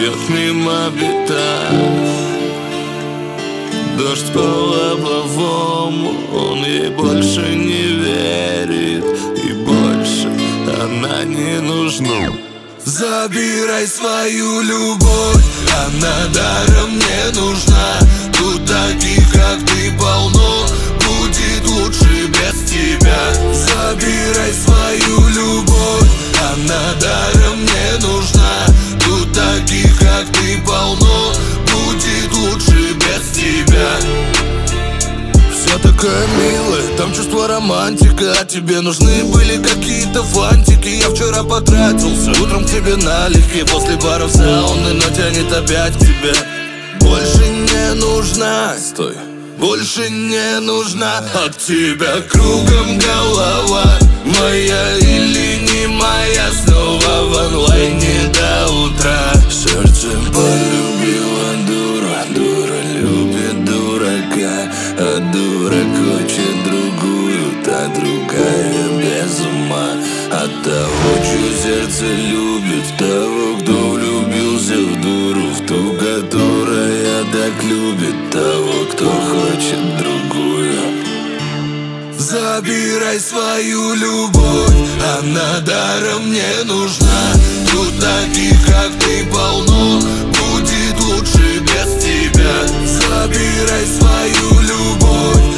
идет мимо бета. Дождь по лобовому, он ей больше не верит, и больше она не нужна. Забирай свою любовь, она даром не нужна. Тут таких, как ты, полно, будет лучше без тебя. Забирай свою любовь, она даром не нужна. Тут таких, как ты, полно, будет лучше без тебя. Вся такая милая, там чувство романтика, а тебе нужны были какие-то фантики. Я вчера потратился, утром к тебе налегке, после баров сауны, но тянет опять к тебе. Больше не нужна, стой, больше не нужна. От тебя кругом голова, моя или не моя, снова в онлайне до утра. Сердце полюбило дура, дура любит дурака, а дурак хочет другую, та другая без ума. От того, чье сердце любит, того, кто влюбился в дуру, в ту, которая так любит того, кто хочет другую. Забирай свою любовь, она даром не нужна. Тут таких, как ты, полно, будет лучше без тебя. Забирай свою любовь,